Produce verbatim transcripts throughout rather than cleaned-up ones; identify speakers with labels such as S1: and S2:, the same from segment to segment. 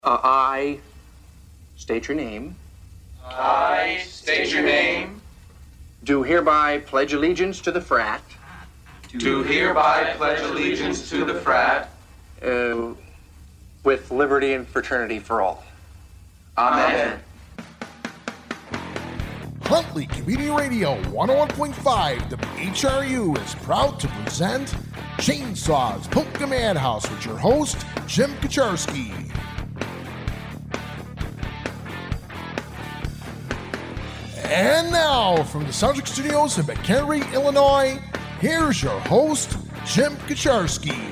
S1: Uh, I state your name.
S2: I state your name.
S1: Do hereby pledge allegiance to the frat.
S2: Do hereby pledge allegiance to the frat.
S1: Uh, with liberty and fraternity for all.
S2: Amen.
S3: Huntley Community Radio one oh one point five W H R U is proud to present Chainsaws Polka Madhouse with your host, Jim Kaczarski. And now, from the Soundtrack Studios in McHenry, Illinois, here's your host, Jim Kaczarski.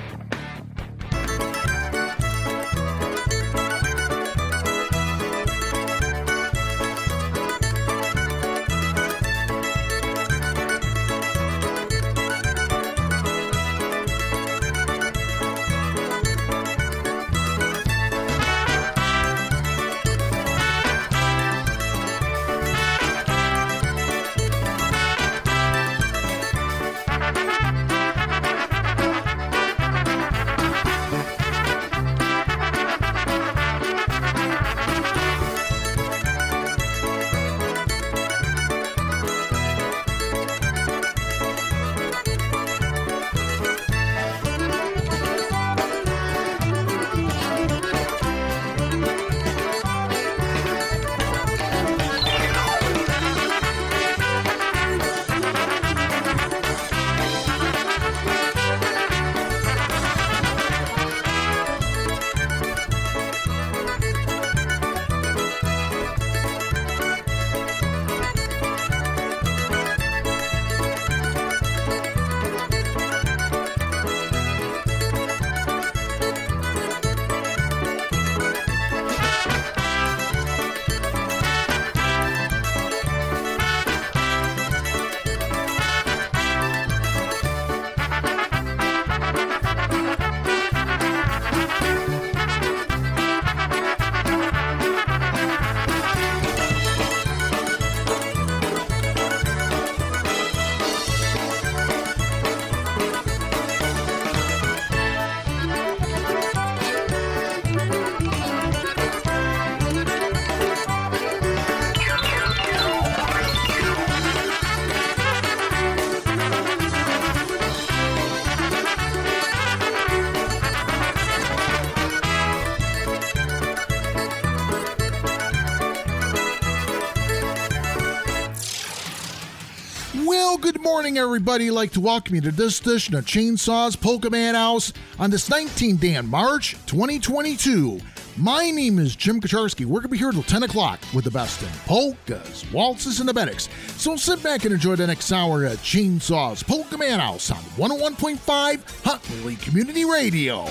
S3: Morning, everybody. I'd like to welcome you to this edition of Chainsaws Polka Madhouse on this nineteenth day in March twenty twenty-two. My name is Jim Kaczarski. We're going to be here till ten o'clock with the best in polkas, waltzes, and abetics. So sit back and enjoy the next hour at Chainsaws Polka Madhouse on one oh one point five Huntley Community Radio.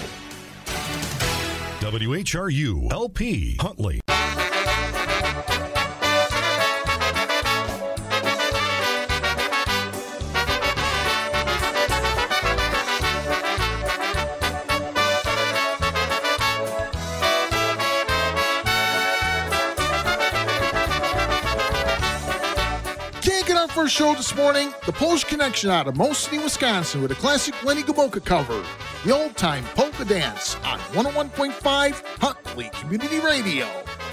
S4: W H R U L P Huntley.
S3: First show this morning, the Polish Connection out of Most City, Wisconsin, with a classic Lenny Gomulka cover, the old time polka dance on one oh one point five Huntley Community Radio.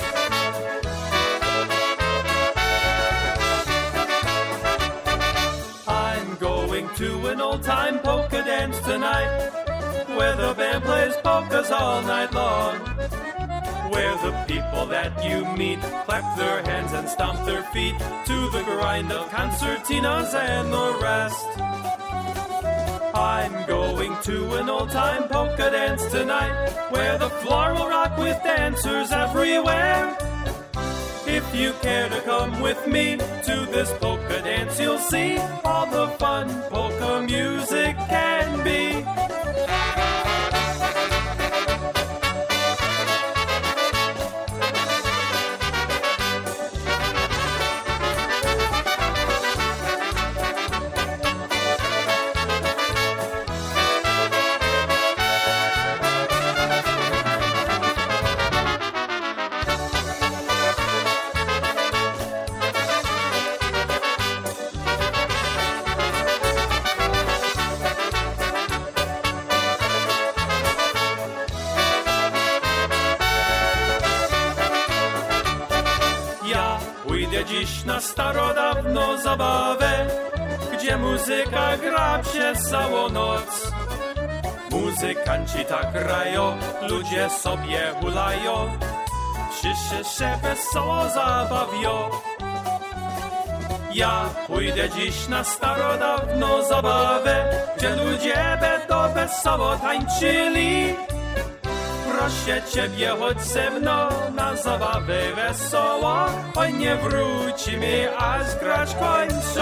S5: I'm going to an old time polka dance tonight, where the band plays polkas all night long, where the people that you meet clap their hands and stomp their feet to the grind of concertinas and the rest. I'm going to an old-time polka dance tonight, where the floor will rock with dancers everywhere. If you care to come with me to this polka dance, you'll see all the fun polka music can be. pójdę dziś na starodawną zabawę, gdzie muzyka gra przez całą noc. Muzykanci tak grają, ludzie sobie hulają, wszyscy się wesoło zabawią. Ja pójdę dziś na starodawną zabawę, gdzie ludzie będą wesoło tańczyli. Proszę ciebie, chodź ze mną na zabawę wesoło, oj nie wrócimy, aż grać kończą.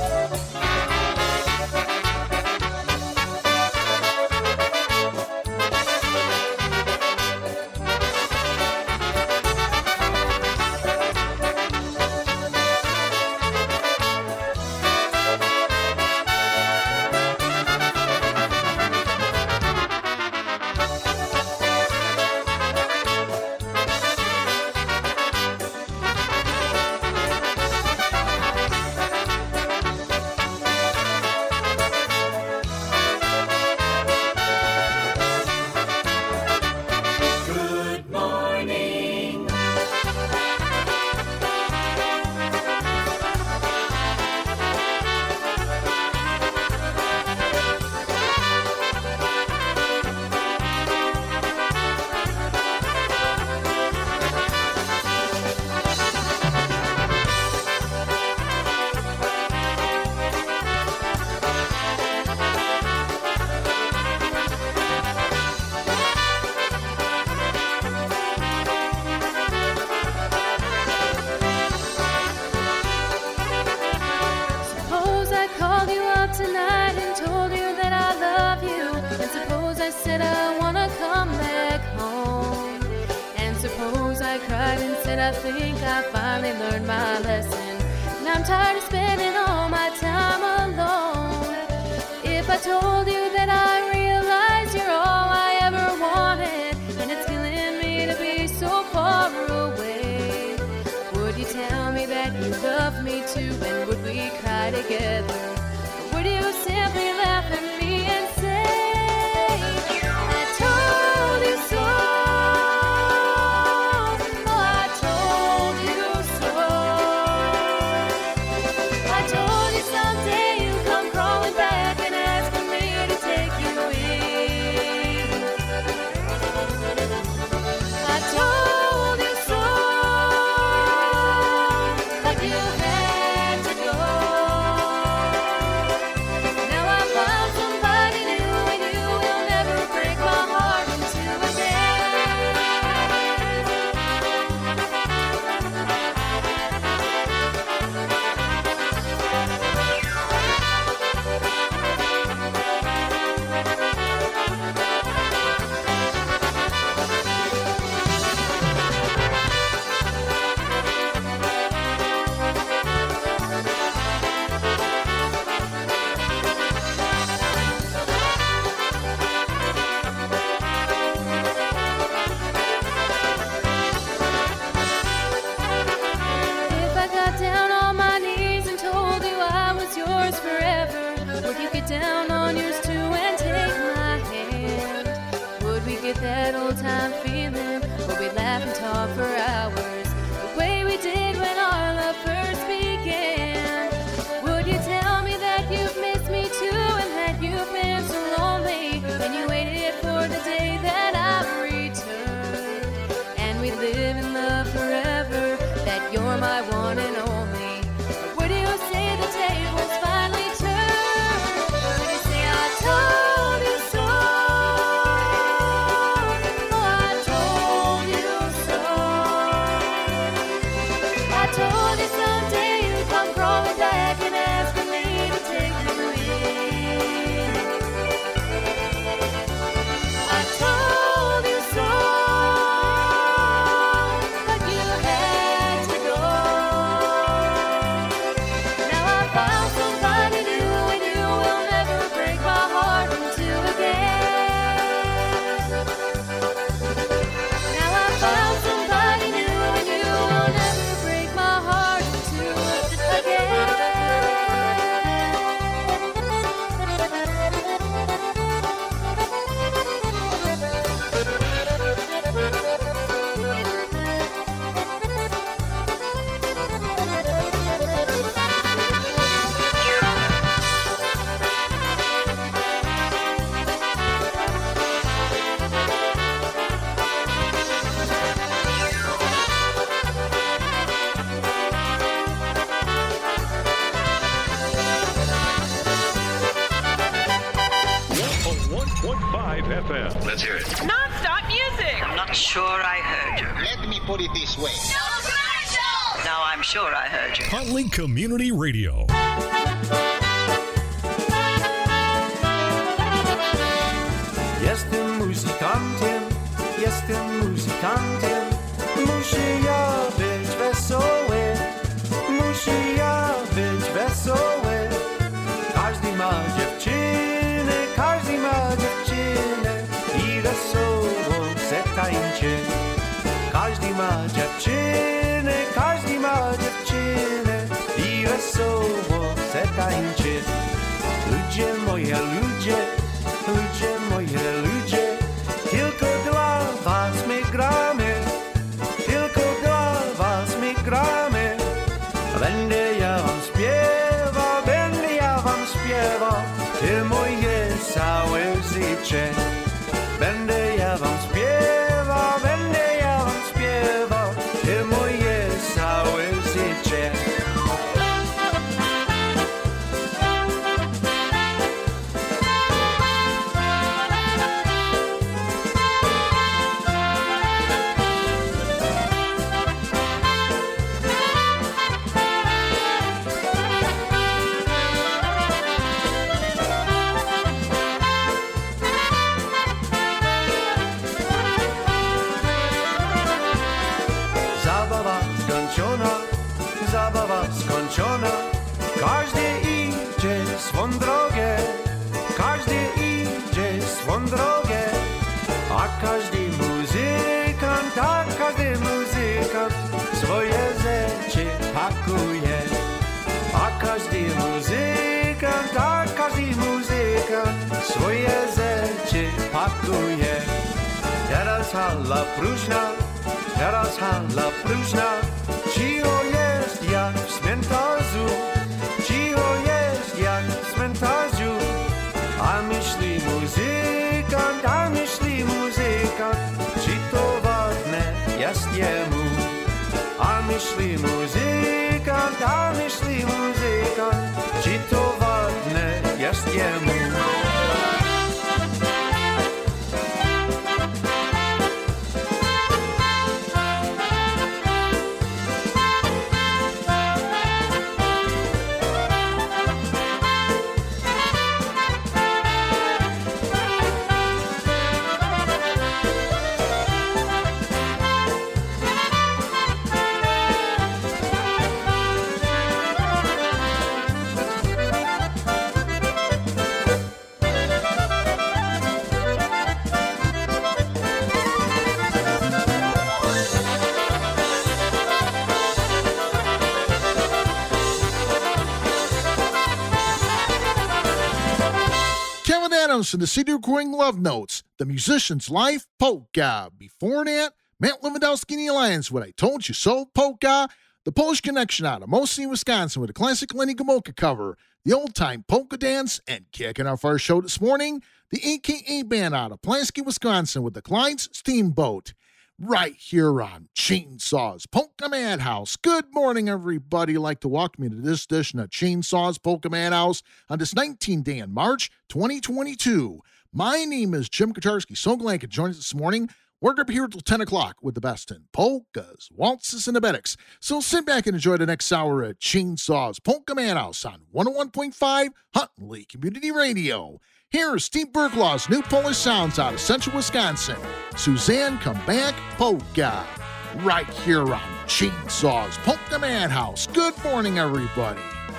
S6: I think I finally learned my lesson, and I'm tired of spending all my time alone. If I told you that I realize you're all I ever wanted, and it's killing me to be so far away, would you tell me that you love me too, and would we cry together? Or would you simply laugh at me and say, I told you so? Down on yours too and take my hand. Would we get that old time feeling? Would we laugh and talk for hours the way we did when our love first began? Would you tell me that you've missed me too and that you've been so lonely, and you waited for the day that I've returned, and we live in love forever, that you're my one and only? Or would you say the tables finally turned?
S4: M.
S7: Let's hear it.
S8: Non-stop music.
S9: I'm not sure I heard you.
S10: Let me put it this way.
S9: No commercial! Now I'm sure I heard you.
S4: Huntley Community Radio.
S5: Jestem muzykantem, jestem muzykantem. Muszę ja być wesoły, muszę ja być wesoły. Każdy ma dziewczynę, każdy ma dziewczynę i wesoło se tańczy. Każdy ma dziewczynę, każdy ma dziewczynę i wesoło se tańczy. Ludzie moje, ludzie, ludzie moje, ludzie, tylko dla was my gramy, tylko dla was my gramy. Będę ja wam śpiewał, będę ja wam śpiewał, ty moje całe życie. Będę ja wam śpiewał, będę ja wam śpiewał, ty moje całe życie. Zabawa skończona, każdy idzie swą drogę, każdy idzie swą drogę, a każdy muzykant, a każdy muzykant swoje rzeczy pakuje, a każdy muzykant, a każdy muzykant swoje rzeczy pakuje. Teraz hala próżna, teraz hala próżna, cicho jest jak w cmentarzu, cicho jest jak w cmentarzu, a myśli muzykant, a myśli muzykant, czy to ważne jest jemu, a myśli muzykant, a myśli muzykant, czy to ważne jest jemu.
S3: And the C D recording Love Notes, The Musician's Life Polka. Before that, Matt Lewandowski and the Alliance with I Told You So Polka, the Polish Connection out of Mosi, Wisconsin with a classic Lenny Gomulka cover, the old time polka dance, and kicking off our show this morning, the A K A Band out of Pulaski, Wisconsin with the Clyde's Steamboat. Right here on Chainsaws Polka Madhouse. Good morning, everybody. I'd like to welcome you to this edition of Chainsaws Polka Madhouse on this nineteenth day in March, twenty twenty-two. My name is Jim Kaczarski. So glad you could join us this morning. We're going to be here until ten o'clock with the best in polkas, waltzes, and abetics. So sit back and enjoy the next hour at Chainsaws Polka Madhouse on one oh one point five Huntley Community Radio. Here's Steve Berglaw's new Polish sounds out of central Wisconsin. Suzanne Come Back Polka. Right here on Chainsaws Polka Madhouse. Good morning, everybody.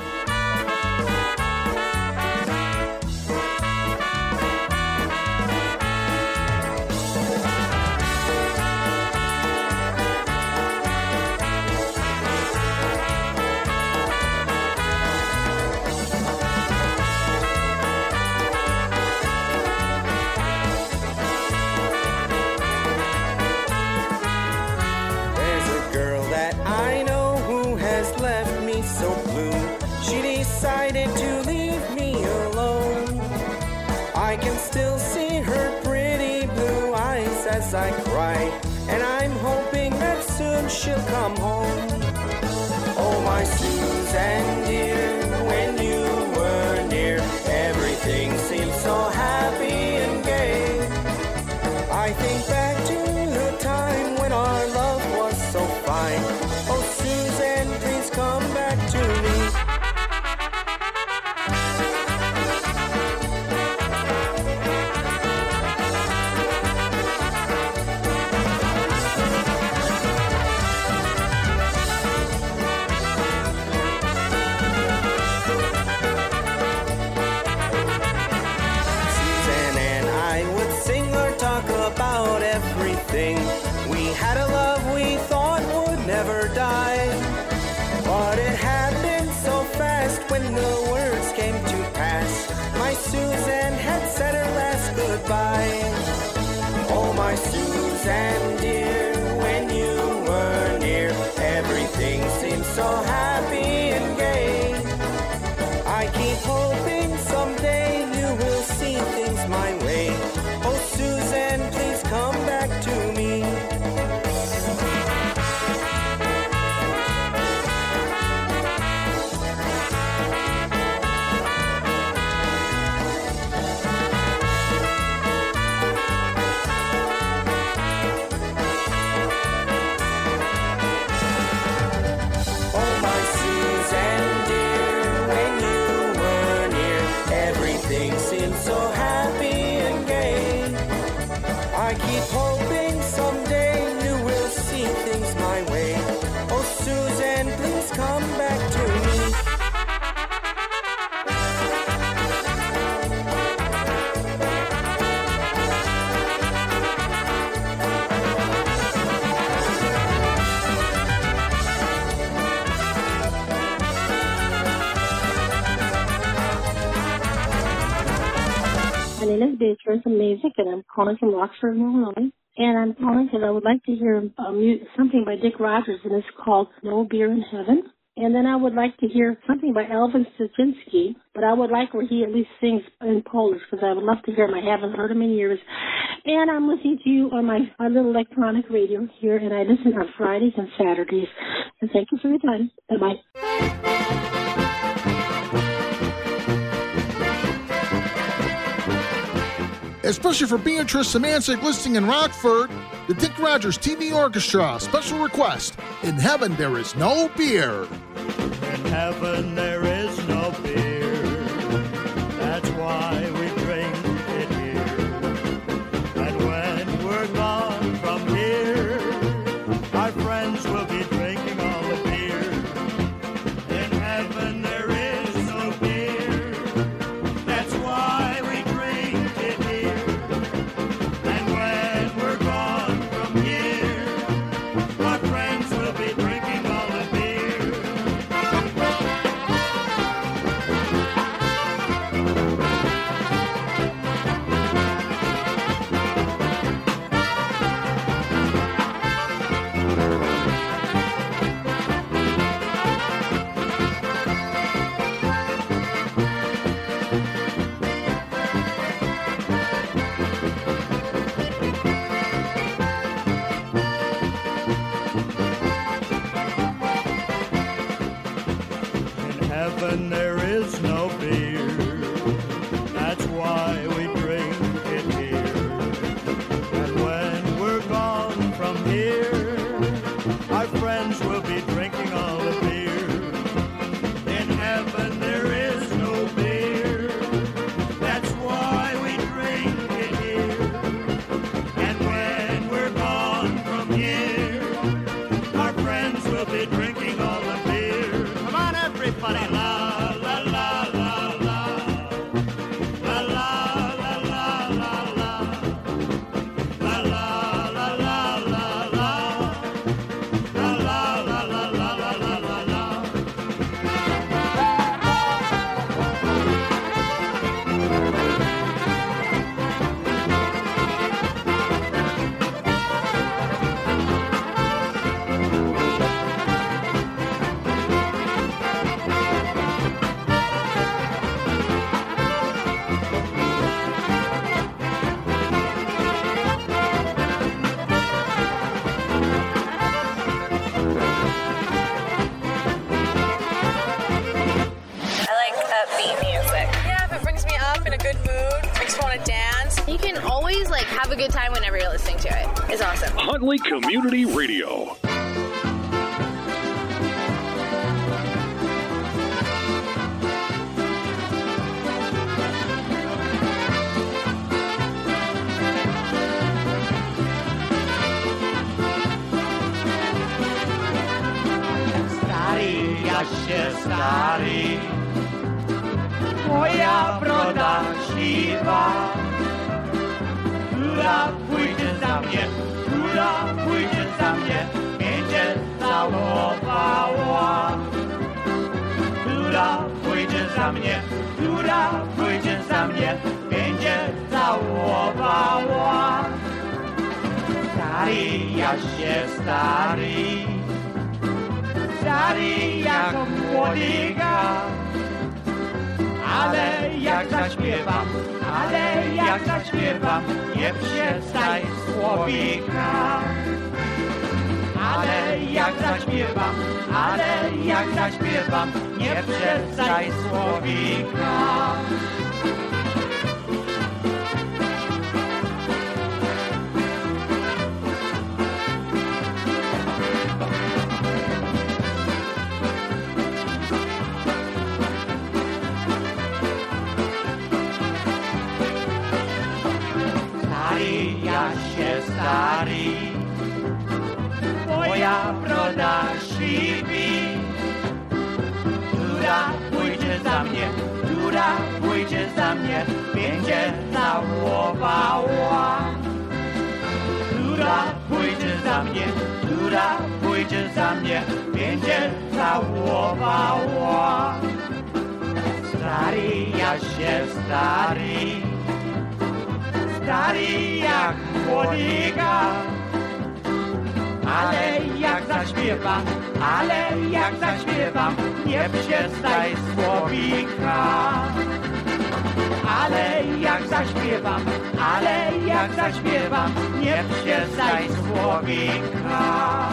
S11: Decided to leave me alone. I can still see her pretty blue eyes as I cry, and I'm hoping that soon she'll come home. Oh, my Susan dear, when you were near, everything seemed so happy and gay.
S7: Beatrice Mazik, and I'm calling from Rockford, Illinois. And I'm calling because I would like to hear um, something by Dick Rogers, and it's called No Beer in Heaven. And then I would like to hear something by Elvis Straczynski, but I would like where he at least sings in Polish, because I would love to hear him. I haven't heard him in years. And I'm listening to you on my, my little electronic radio here, and I listen on Fridays and Saturdays. And thank you for your time. Bye-bye.
S3: Especially for Beatrice Samancic listening in Rockford, the Dick Rogers T V Orchestra special request, In Heaven There Is No Beer.
S8: In heaven there is no beer, that's why we drink it here. And when we're gone from here, our friends will be drinking all the beer. In heaven there is no beer, that's why we drink it here. And when we're gone from here, our friends will be drinking all the beer. In heaven there is no beer, that's why we drink it here. And when we're gone from here, our friends will be drinking all the beer. In heaven there is no beer, that's why we drink it here. And when we're gone from here, our friends will be drinking all the beer. Come on, everybody. La, la, la, la, la. La, la, la, la, la, la. La, la, la, la, la, la. La, la, la, la, la, la, la, la, la.
S10: I like upbeat music. Yeah, if it brings me up in a good mood, makes me want to dance. You can always like have a good time whenever you're listening to it. It's awesome.
S4: Huntley Community Radio.
S8: Stary, Jasie stary, moja broda siwa, która pójdzie za mnie, która pójdzie za mnie, będzie całowała. Która pójdzie za mnie, która pójdzie za mnie, będzie całowała. Stary, Jasie stary, stary jak młodyga, ale jak zaśpiewam, ale jak zaśpiewam, nie przestań słowika. Ale jak zaśpiewam, ale jak zaśpiewam, nie przestań słowika. Stary, Jasie stary, moja broda siwi, która pójdzie za mnie, która pójdzie za mnie, będzie całowała. Która pójdzie za mnie, która pójdzie za mnie, będzie całowała. Stary, Jasie stary,
S12: stary jak młodyga. Ale jak zaśpiewam, ale jak zaśpiewam, nie przestań słowika. Ale jak zaśpiewam, ale jak zaśpiewam, nie przestań słowika.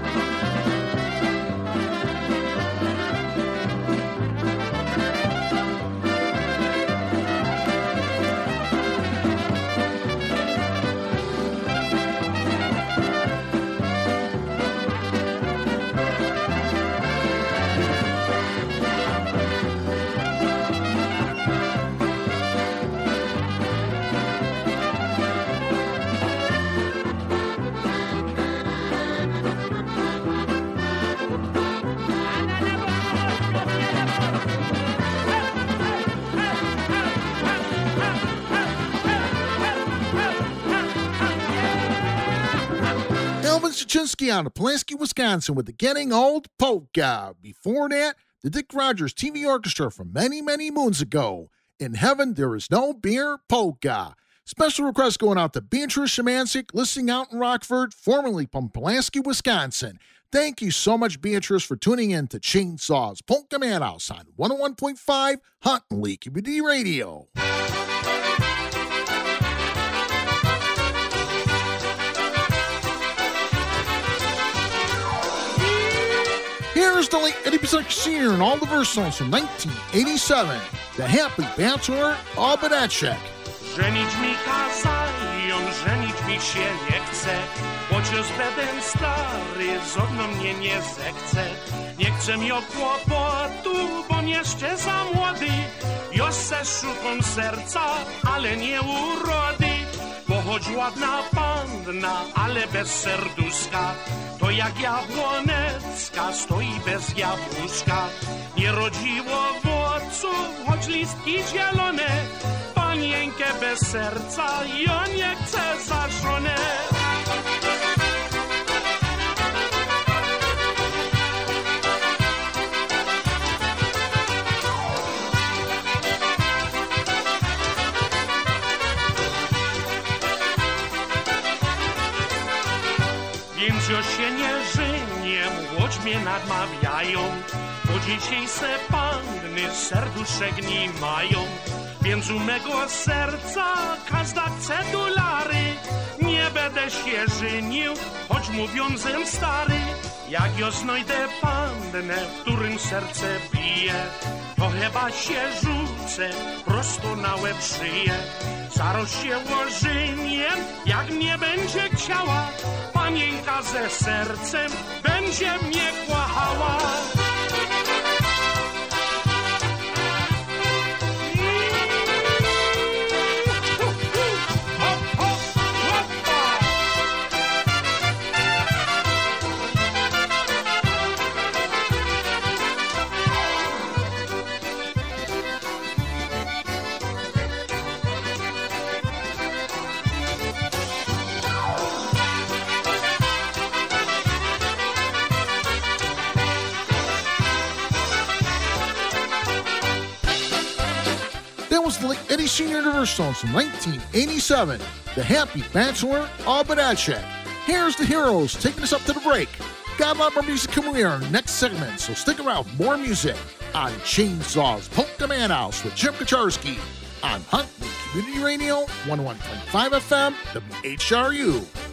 S3: Suchinsky out of Pulaski, Wisconsin with the Getting Old Polka. Before that, the Dick Rogers T V Orchestra from many, many moons ago. In Heaven, There Is No Beer Polka. Special request going out to Beatrice Shemansik, listening out in Rockford, formerly from Pulaski, Wisconsin. Thank you so much, Beatrice, for tuning in to Chainsaws Polka Madhouse on one oh one point five Hunting Lake Community Radio. Here's the late Eddie Pizarnik Senior and all the verse songs from nineteen eighty-seven. The Happy Bachelor, Obadachek.
S13: Żenić mi kazają, żenić mi się nie chce, chociaż będę stary, żadno mnie nie zechce. Nie chcę mi o kłopotu, bo jeszcze za młody, już se szukam serca, ale nie urody. Bo choć ładna panna, ale bez serduszka, to jak jabłonecka stoi bez jabłuszka. Nie rodziło owoców, choć listki zielone, panienkę bez serca ja nie chcę za żonę. Więc już się nie żenię, choć mnie nadmawiają, bo dzisiaj se panny serduszek nie mają. Więc u mego serca każda chce dolary, nie będę się żenił, choć mówią, żem stary. Jak już znajdę pannę, w którym serce bije, to chyba się rzucę prosto na łeb szyję. Zaraz się ożenię, jak mnie będzie chciała, panienka ze sercem będzie mnie kochała.
S3: Was the late Eddie Senior Diverse songs from nineteen eighty-seven. The Happy Bachelor, Obadachek. Here's the Heroes taking us up to the break. Got a lot more music coming in our next segment, so stick around for more music on Chainsaws Polka Madhouse with Jim Kacharski on Hunting Community Radio, one oh one point five F M, W H R U.